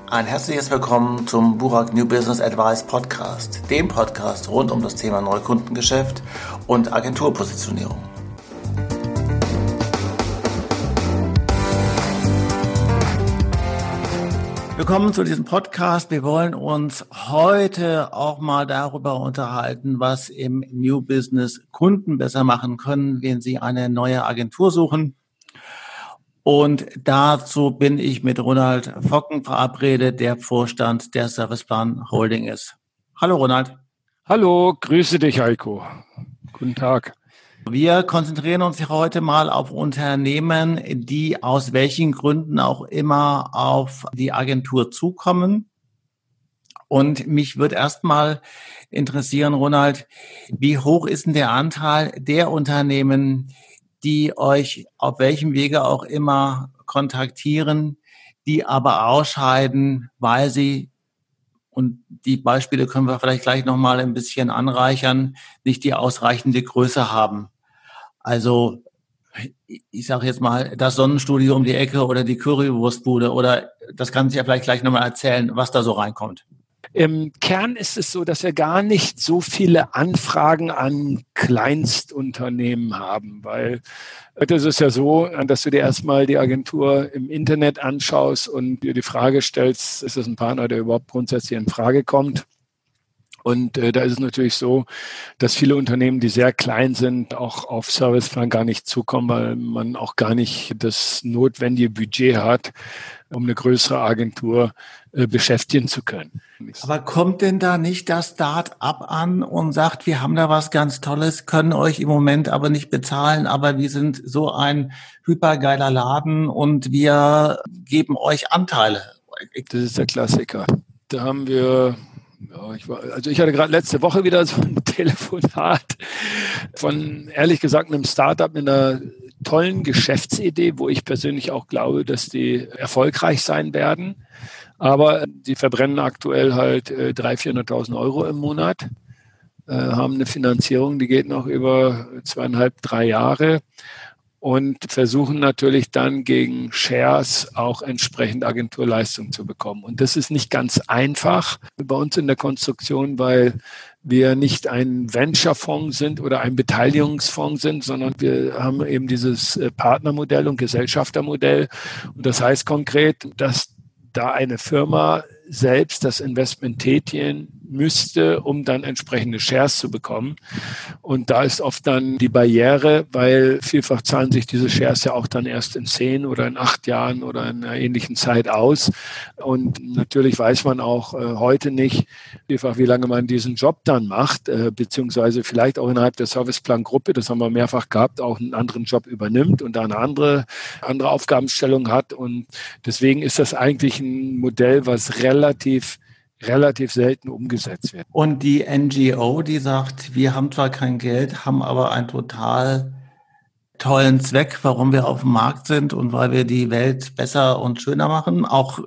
Ein herzliches Willkommen zum Burak New Business Advice Podcast, dem Podcast rund um das Thema Neukundengeschäft und Agenturpositionierung. Willkommen zu diesem Podcast. Wir wollen uns heute auch mal darüber unterhalten, was im New Business Kunden besser machen können, wenn sie eine neue Agentur suchen. Und dazu bin ich mit Ronald Focken verabredet, der Vorstand der Serviceplan Holding ist. Hallo Ronald. Hallo, grüße dich Heiko. Guten Tag. Wir konzentrieren uns heute mal auf Unternehmen, die aus welchen Gründen auch immer auf die Agentur zukommen. Und mich würde erstmal interessieren, Ronald, wie hoch ist denn der Anteil der Unternehmen, die euch auf welchem Wege auch immer kontaktieren, die aber ausscheiden, weil sie, und die Beispiele können wir vielleicht gleich nochmal ein bisschen anreichern, nicht die ausreichende Größe haben. Also ich sage jetzt mal, das Sonnenstudio um die Ecke oder die Currywurstbude, oder das kannst du ja vielleicht gleich nochmal erzählen, was da so reinkommt. Im Kern ist es so, dass wir gar nicht so viele Anfragen an Kleinstunternehmen haben, weil heute ist es ja so, dass du dir erstmal die Agentur im Internet anschaust und dir die Frage stellst, ist das ein Partner, der überhaupt grundsätzlich in Frage kommt? Und da ist es natürlich so, dass viele Unternehmen, die sehr klein sind, auch auf Serviceplan gar nicht zukommen, weil man auch gar nicht das notwendige Budget hat, um eine größere Agentur beschäftigen zu können. Aber kommt denn da nicht das Start-up an und sagt, wir haben da was ganz Tolles, können euch im Moment aber nicht bezahlen, aber wir sind so ein hypergeiler Laden und wir geben euch Anteile? Das ist der Klassiker. Da haben wir... Ja, ich hatte gerade letzte Woche wieder so ein Telefonat von, ehrlich gesagt, einem Startup mit einer tollen Geschäftsidee, wo ich persönlich auch glaube, dass die erfolgreich sein werden. Aber die verbrennen aktuell halt 300.000, 400.000 Euro im Monat, haben eine Finanzierung, die geht noch über 2,5, 3 Jahre. Und versuchen natürlich dann gegen Shares auch entsprechend Agenturleistung zu bekommen. Und das ist nicht ganz einfach bei uns in der Konstruktion, weil wir nicht ein Venture-Fonds sind oder ein Beteiligungsfonds sind, sondern wir haben eben dieses Partnermodell und Gesellschaftermodell. Und das heißt konkret, dass da eine Firma selbst das Investment tätigen müsste, um dann entsprechende Shares zu bekommen. Und da ist oft dann die Barriere, weil vielfach zahlen sich diese Shares ja auch dann erst in 10 oder in 8 Jahren oder in einer ähnlichen Zeit aus. Und natürlich weiß man auch heute nicht, vielfach, wie lange man diesen Job dann macht, beziehungsweise vielleicht auch innerhalb der Serviceplan-Gruppe, das haben wir mehrfach gehabt, auch einen anderen Job übernimmt und da eine andere Aufgabenstellung hat. Und deswegen ist das eigentlich ein Modell, was relativ selten umgesetzt wird. Und die NGO, die sagt, wir haben zwar kein Geld, haben aber einen total tollen Zweck, warum wir auf dem Markt sind und weil wir die Welt besser und schöner machen, auch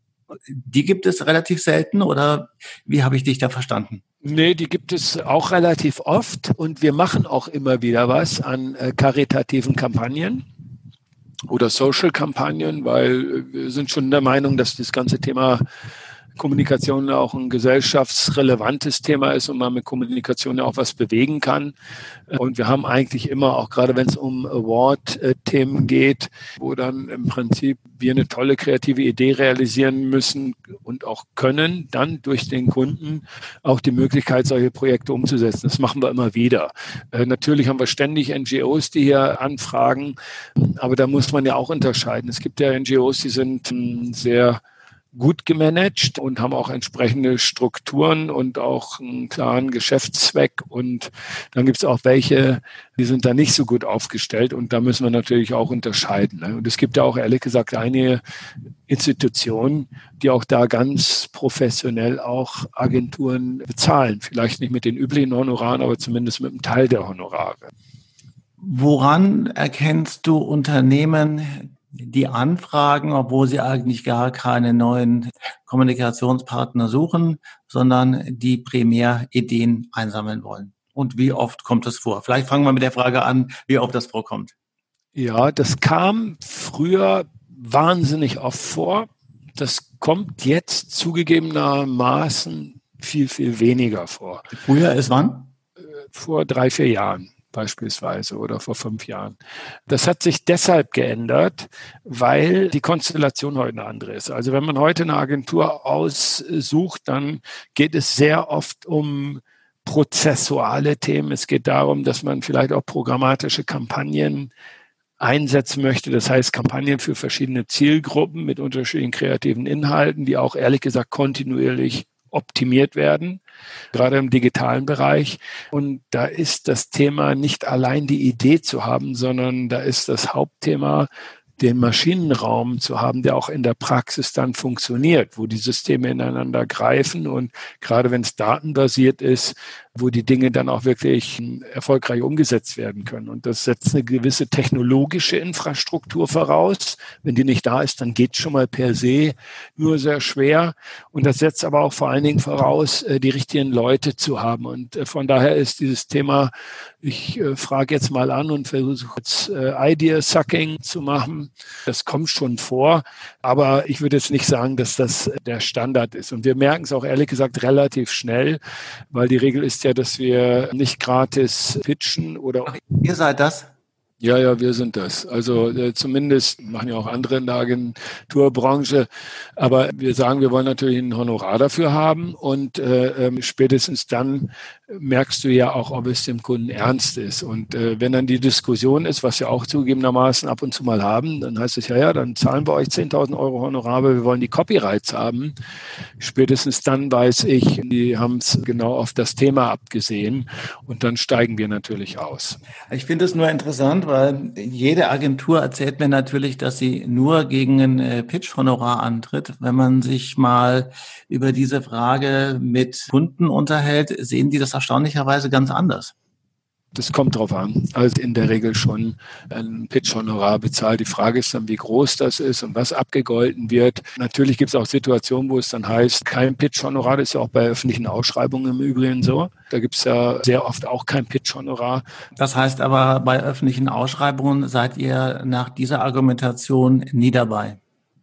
die gibt es relativ selten, oder wie habe ich dich da verstanden? Nee, die gibt es auch relativ oft und wir machen auch immer wieder was an karitativen Kampagnen oder Social-Kampagnen, weil wir sind schon der Meinung, dass das ganze Thema Kommunikation auch ein gesellschaftsrelevantes Thema ist und man mit Kommunikation ja auch was bewegen kann. Und wir haben eigentlich immer, auch gerade wenn es um Award-Themen geht, wo dann im Prinzip wir eine tolle kreative Idee realisieren müssen und auch können, dann durch den Kunden auch die Möglichkeit, solche Projekte umzusetzen. Das machen wir immer wieder. Natürlich haben wir ständig NGOs, die hier anfragen, aber da muss man ja auch unterscheiden. Es gibt ja NGOs, die sind sehr gut gemanagt und haben auch entsprechende Strukturen und auch einen klaren Geschäftszweck. Und dann gibt es auch welche, die sind da nicht so gut aufgestellt. Und da müssen wir natürlich auch unterscheiden. Und es gibt ja auch ehrlich gesagt einige Institutionen, die auch da ganz professionell auch Agenturen bezahlen. Vielleicht nicht mit den üblichen Honoraren, aber zumindest mit einem Teil der Honorare. Woran erkennst du Unternehmen, die anfragen, obwohl sie eigentlich gar keine neuen Kommunikationspartner suchen, sondern die primär Ideen einsammeln wollen? Und wie oft kommt es vor? Vielleicht fangen wir mit der Frage an, wie oft das vorkommt. Ja, das kam früher wahnsinnig oft vor. Das kommt jetzt zugegebenermaßen viel, viel weniger vor. Früher ist wann? Vor 3, 4 Jahren beispielsweise oder vor 5 Jahren. Das hat sich deshalb geändert, weil die Konstellation heute eine andere ist. Also wenn man heute eine Agentur aussucht, dann geht es sehr oft um prozessuale Themen. Es geht darum, dass man vielleicht auch programmatische Kampagnen einsetzen möchte. Das heißt, Kampagnen für verschiedene Zielgruppen mit unterschiedlichen kreativen Inhalten, die auch ehrlich gesagt kontinuierlich optimiert werden, gerade im digitalen Bereich. Und da ist das Thema nicht allein die Idee zu haben, sondern da ist das Hauptthema, den Maschinenraum zu haben, der auch in der Praxis dann funktioniert, wo die Systeme ineinander greifen und gerade wenn es datenbasiert ist, wo die Dinge dann auch wirklich erfolgreich umgesetzt werden können. Und das setzt eine gewisse technologische Infrastruktur voraus. Wenn die nicht da ist, dann geht es schon mal per se nur sehr schwer. Und das setzt aber auch vor allen Dingen voraus, die richtigen Leute zu haben. Und von daher ist dieses Thema, ich frage jetzt mal an und versuche jetzt Idea-Sucking zu machen. Das kommt schon vor, aber ich würde jetzt nicht sagen, dass das der Standard ist. Und wir merken es auch ehrlich gesagt relativ schnell, weil die Regel ist ja, dass wir nicht gratis pitchen oder... Ach, ihr seid das? Ja, wir sind das. Also zumindest machen ja auch andere in der Agenturbranche. Aber wir sagen, wir wollen natürlich ein Honorar dafür haben und spätestens dann merkst du ja auch, ob es dem Kunden ernst ist. Und wenn dann die Diskussion ist, was wir auch zugegebenermaßen ab und zu mal haben, dann heißt es ja, dann zahlen wir euch 10.000 Euro Honorar, aber wir wollen die Copyrights haben. Spätestens dann weiß ich, die haben es genau auf das Thema abgesehen und dann steigen wir natürlich aus. Ich finde es nur interessant, weil jede Agentur erzählt mir natürlich, dass sie nur gegen ein Pitch-Honorar antritt. Wenn man sich mal über diese Frage mit Kunden unterhält, sehen die das erstaunlicherweise ganz anders. Das kommt drauf an. Also in der Regel schon ein Pitch-Honorar bezahlt. Die Frage ist dann, wie groß das ist und was abgegolten wird. Natürlich gibt es auch Situationen, wo es dann heißt, kein Pitch-Honorar. Das ist ja auch bei öffentlichen Ausschreibungen im Übrigen so. Da gibt es ja sehr oft auch kein Pitch-Honorar. Das heißt aber, bei öffentlichen Ausschreibungen seid ihr nach dieser Argumentation nie dabei.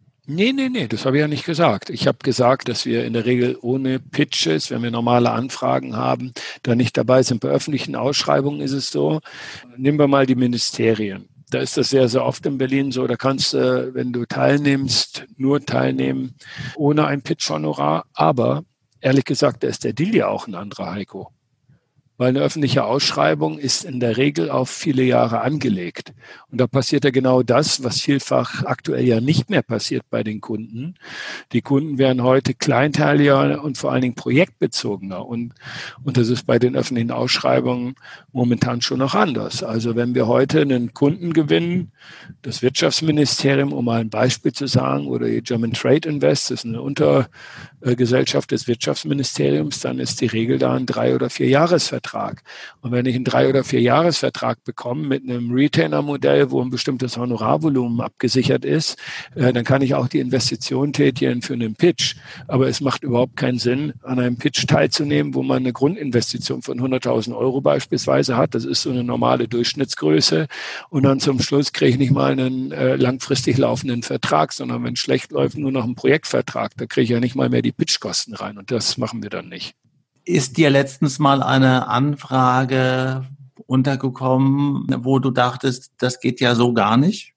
Nee, das habe ich ja nicht gesagt. Ich habe gesagt, dass wir in der Regel ohne Pitches, wenn wir normale Anfragen haben, da nicht dabei sind. Bei öffentlichen Ausschreibungen ist es so, nehmen wir mal die Ministerien. Da ist das sehr, sehr oft in Berlin so, da kannst du, wenn du teilnimmst, nur teilnehmen ohne ein Pitch-Honorar. Aber ehrlich gesagt, da ist der Deal ja auch ein anderer, Heiko. Weil eine öffentliche Ausschreibung ist in der Regel auf viele Jahre angelegt. Und da passiert ja genau das, was vielfach aktuell ja nicht mehr passiert bei den Kunden. Die Kunden werden heute kleinteiliger und vor allen Dingen projektbezogener. Und das ist bei den öffentlichen Ausschreibungen momentan schon noch anders. Also wenn wir heute einen Kunden gewinnen, das Wirtschaftsministerium, um mal ein Beispiel zu sagen, oder die German Trade Invest, das ist eine Untergesellschaft des Wirtschaftsministeriums, dann ist die Regel da ein 3- oder 4-Jahresvertrag. Und wenn ich einen 3- oder 4-Jahresvertrag bekomme mit einem Retainer-Modell, wo ein bestimmtes Honorarvolumen abgesichert ist, dann kann ich auch die Investition tätigen für einen Pitch. Aber es macht überhaupt keinen Sinn, an einem Pitch teilzunehmen, wo man eine Grundinvestition von 100.000 Euro beispielsweise hat. Das ist so eine normale Durchschnittsgröße. Und dann zum Schluss kriege ich nicht mal einen langfristig laufenden Vertrag, sondern wenn es schlecht läuft, nur noch einen Projektvertrag. Da kriege ich ja nicht mal mehr die Pitchkosten rein. Und das machen wir dann nicht. Ist dir letztens mal eine Anfrage untergekommen, wo du dachtest, das geht ja so gar nicht?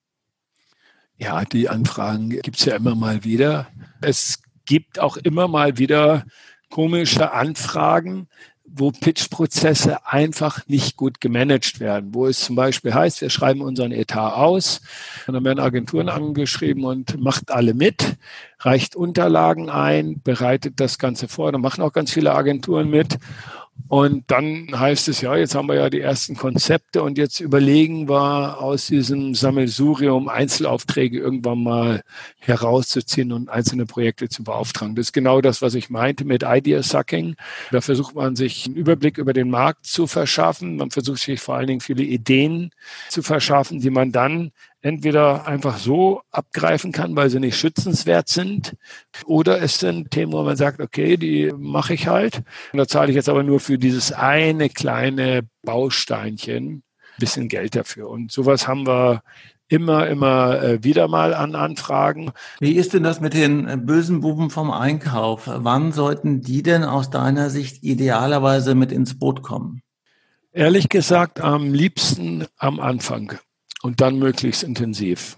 Ja, die Anfragen gibt es ja immer mal wieder. Es gibt auch immer mal wieder komische Anfragen, wo Pitch-Prozesse einfach nicht gut gemanagt werden, wo es zum Beispiel heißt, wir schreiben unseren Etat aus und dann werden Agenturen angeschrieben und macht alle mit, reicht Unterlagen ein, bereitet das Ganze vor, dann machen auch ganz viele Agenturen mit. Und dann heißt es, ja, jetzt haben wir ja die ersten Konzepte und jetzt überlegen wir aus diesem Sammelsurium Einzelaufträge irgendwann mal herauszuziehen und einzelne Projekte zu beauftragen. Das ist genau das, was ich meinte mit Idea-Sucking. Da versucht man sich einen Überblick über den Markt zu verschaffen. Man versucht sich vor allen Dingen viele Ideen zu verschaffen, die man dann entweder einfach so abgreifen kann, weil sie nicht schützenswert sind, oder es sind Themen, wo man sagt, okay, die mache ich halt. Und da zahle ich jetzt aber nur für dieses eine kleine Bausteinchen ein bisschen Geld dafür. Und sowas haben wir immer wieder mal an Anfragen. Wie ist denn das mit den bösen Buben vom Einkauf? Wann sollten die denn aus deiner Sicht idealerweise mit ins Boot kommen? Ehrlich gesagt, am liebsten am Anfang und dann möglichst intensiv.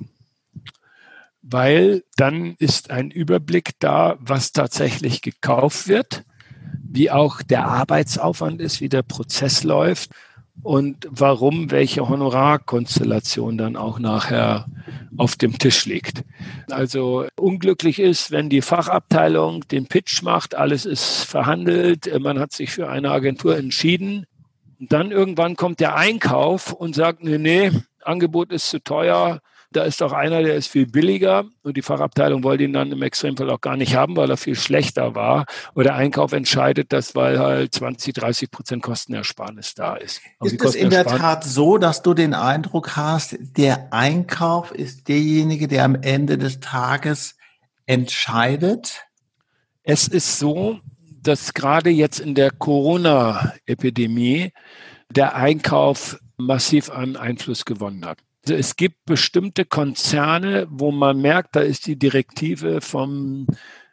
Weil dann ist ein Überblick da, was tatsächlich gekauft wird, wie auch der Arbeitsaufwand ist, wie der Prozess läuft und warum welche Honorarkonstellation dann auch nachher auf dem Tisch liegt. Also unglücklich ist, wenn die Fachabteilung den Pitch macht, alles ist verhandelt, man hat sich für eine Agentur entschieden. Und dann irgendwann kommt der Einkauf und sagt, nee, Angebot ist zu teuer, da ist doch einer, der ist viel billiger und die Fachabteilung wollte ihn dann im Extremfall auch gar nicht haben, weil er viel schlechter war. Oder der Einkauf entscheidet das, weil halt 20-30% Kostenersparnis da ist. Ist es in der Tat so, dass du den Eindruck hast, der Einkauf ist derjenige, der am Ende des Tages entscheidet? Es ist so, dass gerade jetzt in der Corona-Epidemie der Einkauf massiv an Einfluss gewonnen hat. Also es gibt bestimmte Konzerne, wo man merkt, da ist die Direktive vom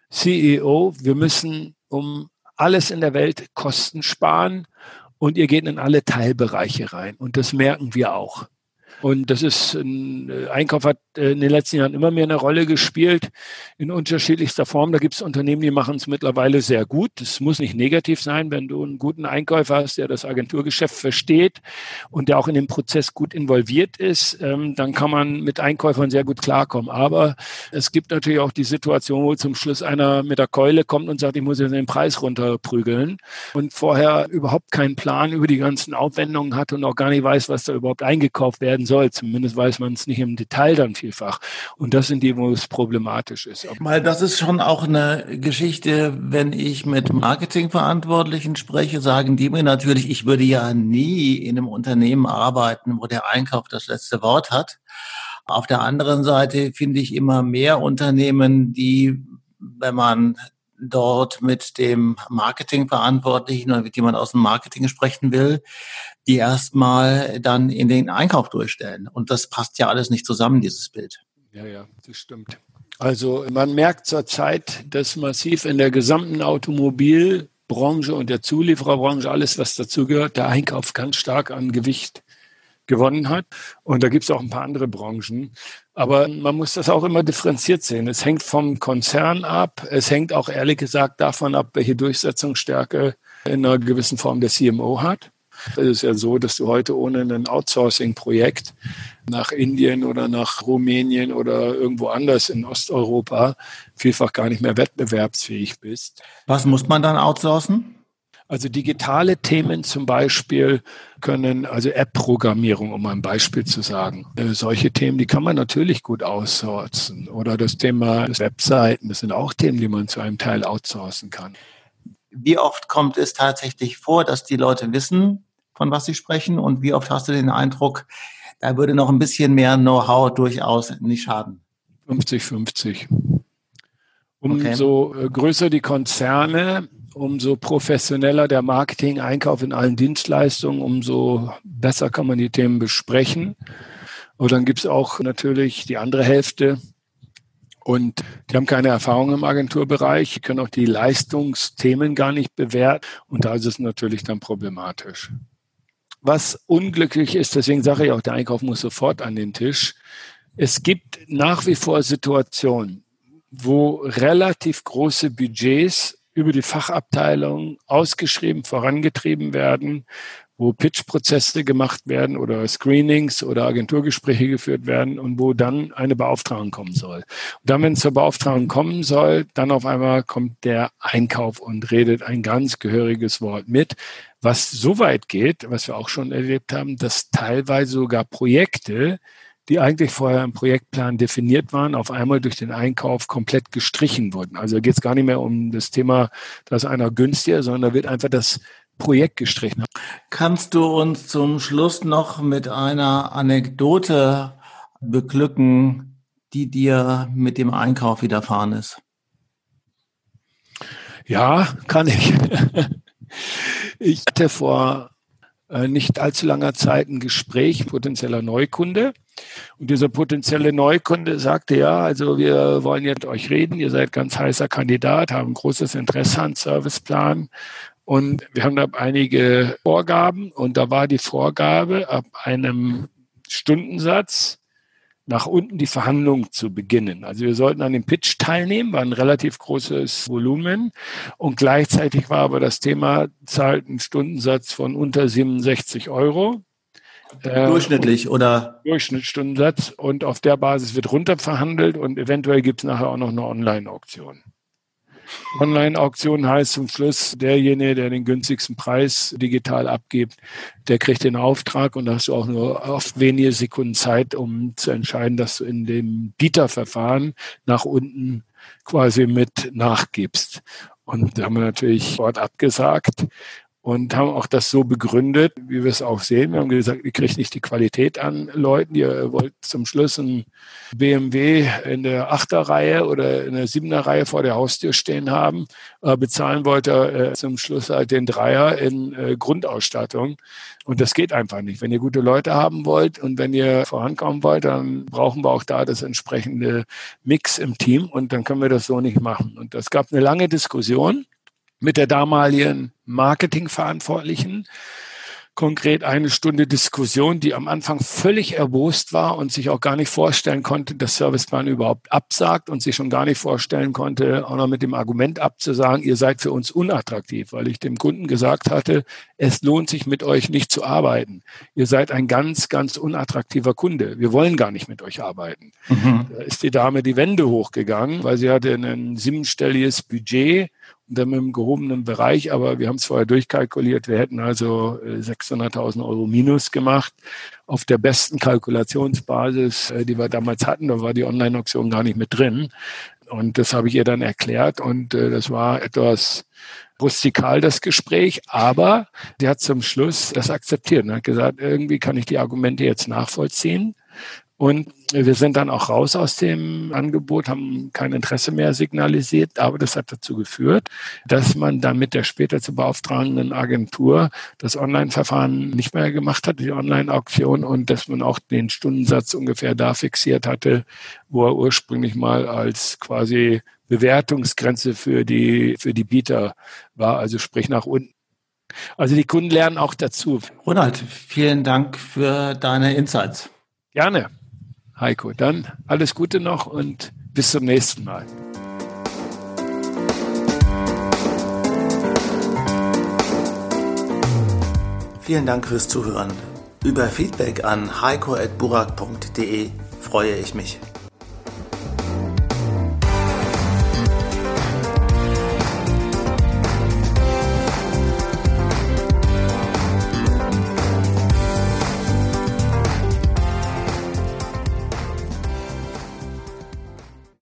CEO, wir müssen um alles in der Welt Kosten sparen und ihr geht in alle Teilbereiche rein. Und das merken wir auch. Und das ist, Einkauf hat in den letzten Jahren immer mehr eine Rolle gespielt, in unterschiedlichster Form. Da gibt es Unternehmen, die machen es mittlerweile sehr gut. Das muss nicht negativ sein, wenn du einen guten Einkäufer hast, der das Agenturgeschäft versteht und der auch in den Prozess gut involviert ist, dann kann man mit Einkäufern sehr gut klarkommen. Aber es gibt natürlich auch die Situation, wo zum Schluss einer mit der Keule kommt und sagt, ich muss jetzt den Preis runterprügeln und vorher überhaupt keinen Plan über die ganzen Aufwendungen hat und auch gar nicht weiß, was da überhaupt eingekauft werden soll. Zumindest weiß man es nicht im Detail dann vielfach. Und das sind die, wo es problematisch ist. Weil das ist schon auch eine Geschichte, wenn ich mit Marketingverantwortlichen spreche, sagen die mir natürlich, ich würde ja nie in einem Unternehmen arbeiten, wo der Einkauf das letzte Wort hat. Auf der anderen Seite finde ich immer mehr Unternehmen, die, wenn man dort mit dem Marketingverantwortlichen oder mit jemand aus dem Marketing sprechen will, die erstmal dann in den Einkauf durchstellen. Und das passt ja alles nicht zusammen, dieses Bild. Ja, das stimmt. Also man merkt zurzeit, dass massiv in der gesamten Automobilbranche und der Zuliefererbranche, alles was dazugehört, der Einkauf ganz stark an Gewicht gewonnen hat. Und da gibt es auch ein paar andere Branchen. Aber man muss das auch immer differenziert sehen. Es hängt vom Konzern ab. Es hängt auch ehrlich gesagt davon ab, welche Durchsetzungsstärke in einer gewissen Form der CMO hat. Es ist ja so, dass du heute ohne ein Outsourcing-Projekt nach Indien oder nach Rumänien oder irgendwo anders in Osteuropa vielfach gar nicht mehr wettbewerbsfähig bist. Was muss man dann outsourcen? Also digitale Themen zum Beispiel können, also App-Programmierung, um ein Beispiel zu sagen. Solche Themen, die kann man natürlich gut outsourcen. Oder das Thema Webseiten, das sind auch Themen, die man zu einem Teil outsourcen kann. Wie oft kommt es tatsächlich vor, dass die Leute wissen, von was sie sprechen? Und wie oft hast du den Eindruck, da würde noch ein bisschen mehr Know-how durchaus nicht schaden? 50-50. Umso größer die Konzerne, umso professioneller der Marketing, Einkauf in allen Dienstleistungen, umso besser kann man die Themen besprechen. Und dann gibt es auch natürlich die andere Hälfte. Und die haben keine Erfahrung im Agenturbereich, können auch die Leistungsthemen gar nicht bewerten. Und da ist es natürlich dann problematisch. Was unglücklich ist, deswegen sage ich auch, der Einkauf muss sofort an den Tisch. Es gibt nach wie vor Situationen, wo relativ große Budgets über die Fachabteilung ausgeschrieben, vorangetrieben werden, wo Pitch-Prozesse gemacht werden oder Screenings oder Agenturgespräche geführt werden und wo dann eine Beauftragung kommen soll. Und dann, wenn es zur Beauftragung kommen soll, dann auf einmal kommt der Einkauf und redet ein ganz gehöriges Wort mit, was so weit geht, was wir auch schon erlebt haben, dass teilweise sogar Projekte, die eigentlich vorher im Projektplan definiert waren, auf einmal durch den Einkauf komplett gestrichen wurden. Also geht es gar nicht mehr um das Thema, da ist einer günstiger, sondern da wird einfach das Projekt gestrichen. Kannst du uns zum Schluss noch mit einer Anekdote beglücken, die dir mit dem Einkauf widerfahren ist? Ja, kann ich. Ich hatte vor nicht allzu langer Zeit ein Gespräch, potenzieller Neukunde. Und dieser potenzielle Neukunde sagte, ja, also wir wollen jetzt mit euch reden, ihr seid ganz heißer Kandidat, haben großes Interesse an Serviceplan. Und wir haben da einige Vorgaben und da war die Vorgabe, ab einem Stundensatz nach unten die Verhandlung zu beginnen. Also wir sollten an dem Pitch teilnehmen, war ein relativ großes Volumen und gleichzeitig war aber das Thema, zahlt einen Stundensatz von unter 67 €. Durchschnittlich oder? Durchschnittsstundensatz und auf der Basis wird runterverhandelt und eventuell gibt es nachher auch noch eine Online-Auktion. Online-Auktion heißt zum Schluss, derjenige, der den günstigsten Preis digital abgibt, der kriegt den Auftrag und da hast du auch nur oft wenige Sekunden Zeit, um zu entscheiden, dass du in dem Bieterverfahren nach unten quasi mit nachgibst. Und da haben wir natürlich sofort abgesagt und haben auch das so begründet, wie wir es auch sehen. Wir haben gesagt, ihr kriegt nicht die Qualität an Leuten. Ihr wollt zum Schluss ein BMW in der 8er Reihe oder in der 7er Reihe vor der Haustür stehen haben. Bezahlen wollt ihr zum Schluss halt den 3er in Grundausstattung. Und das geht einfach nicht. Wenn ihr gute Leute haben wollt und wenn ihr vorankommen wollt, dann brauchen wir auch da das entsprechende Mix im Team und dann können wir das so nicht machen. Und es gab eine lange Diskussion mit der damaligen Marketingverantwortlichen. Konkret 1 Stunde Diskussion, die am Anfang völlig erbost war und sich auch gar nicht vorstellen konnte, dass Serviceplan überhaupt absagt und sich schon gar nicht vorstellen konnte, auch noch mit dem Argument abzusagen, ihr seid für uns unattraktiv, weil ich dem Kunden gesagt hatte, es lohnt sich mit euch nicht zu arbeiten. Ihr seid ein ganz, ganz unattraktiver Kunde. Wir wollen gar nicht mit euch arbeiten. Da ist die Dame die Wände hochgegangen, weil sie hatte ein 7-stelliges Budget und dann mit einem gehobenen Bereich, aber wir haben es vorher durchkalkuliert. Wir hätten also 600.000 € minus gemacht auf der besten Kalkulationsbasis, die wir damals hatten. Da war die Online-Auktion gar nicht mit drin. Und das habe ich ihr dann erklärt und das war etwas rustikal, das Gespräch, aber sie hat zum Schluss das akzeptiert und hat gesagt, irgendwie kann ich die Argumente jetzt nachvollziehen. Und wir sind dann auch raus aus dem Angebot, haben kein Interesse mehr signalisiert, aber das hat dazu geführt, dass man dann mit der später zu beauftragenden Agentur das Online-Verfahren nicht mehr gemacht hat, die Online-Auktion, und dass man auch den Stundensatz ungefähr da fixiert hatte, wo er ursprünglich mal als quasi Bewertungsgrenze für die Bieter war, also sprich nach unten. Also die Kunden lernen auch dazu. Ronald, vielen Dank für deine Insights. Gerne. Heiko, dann alles Gute noch und bis zum nächsten Mal. Vielen Dank fürs Zuhören. Über Feedback an heiko@burak.de freue ich mich.